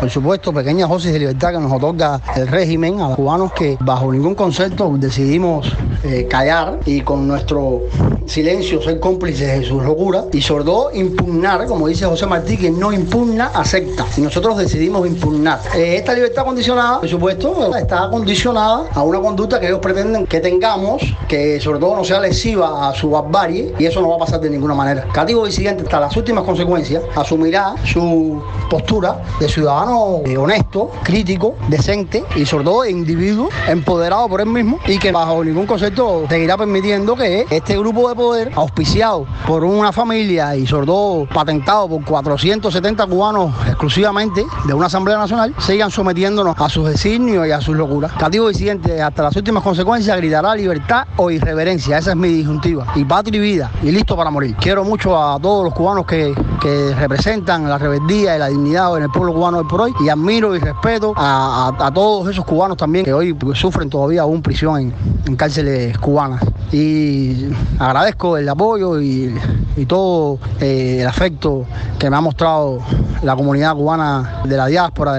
por supuesto, pequeñas dosis de libertad que nos otorga el régimen a los cubanos que bajo ningún concepto decidimos callar y con nuestro silencio ser cómplices de sus locuras y sobre todo impugnar, como dice José Martí, que no impugna, acepta. Y nosotros decidimos impugnar. Esta libertad condicionada, por supuesto, está condicionada a una conducta que ellos pretenden que tengamos, que sobre todo no sea lesiva a su barbarie, y eso no va a pasar de ninguna manera. Cativo Disidente, hasta las últimas consecuencias, asumirá su postura de ciudadano honesto, crítico, decente y sobre todo individuo empoderado por él mismo y que bajo ningún concepto seguirá permitiendo que este grupo de poder, auspiciado por una familia y sobre todo patentado por 470 cubanos exclusivamente de una Asamblea Nacional, sigan sometiéndonos a sus designios y a sus locuras. Cativo Disidente, hasta las últimas consecuencias, gritará libertad o irreverencia. Esa es mi disyuntiva. Y patria y vida, y listo para morir. Quiero mucho a todos los cubanos que representan la rebeldía y la dignidad en el pueblo cubano hoy por hoy, y admiro y respeto a todos esos cubanos también que hoy sufren todavía aún prisión en cárceles cubanas. Y agradezco el apoyo y todo el afecto que me ha mostrado la comunidad cubana de la diáspora.